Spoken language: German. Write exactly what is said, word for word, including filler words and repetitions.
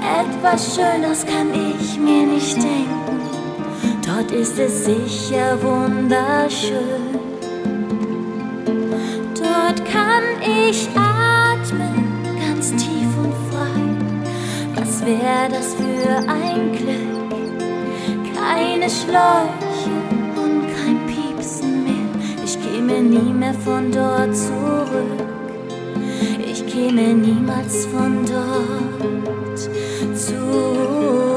Etwas Schöneres kann ich mir nicht denken. Dort ist es sicher wunderschön. Dort kann ich atmen, ganz tief und frei. Was wär das für ein Glück? Keine Schläuche und kein Piepsen mehr. Ich käme nie mehr von dort zurück. Ich käme niemals von dort zurück.